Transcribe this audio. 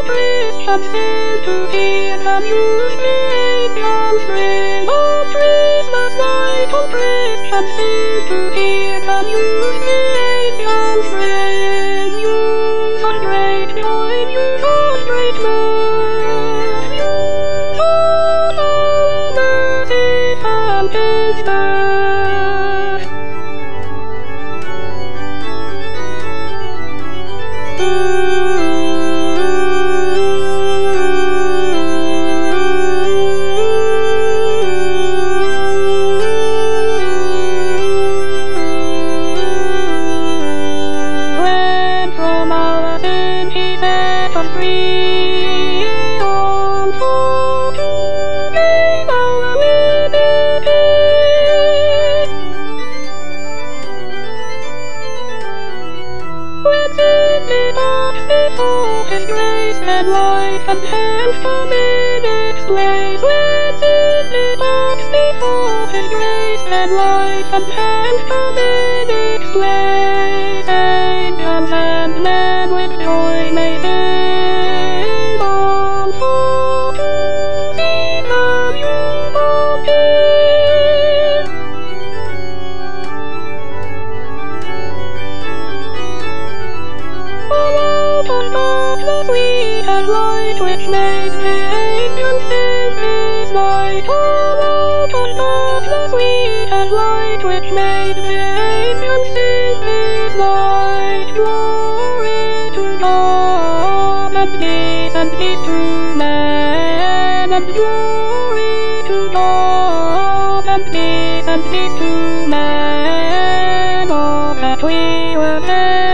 Christians seem to hear the music angels ring. On Christmas night, all Christians seem to hear the music angels ring. News of great joy, news of great mirth, news of all mercy and His birth. When from our sin He set us free, all for to gain our liberty. When sin departs before His grace, and life and health come in its place. When sin departs before His grace, and life and health come in its place. Angels and men with joy may sing, all for to see the newborn King. All out of darkness we had light, which made the angels sing His light. All out of darkness we had light, which made the angels sing His light. Glory to God, and peace to men, and glory to God, and peace to men. Oh, that we were there.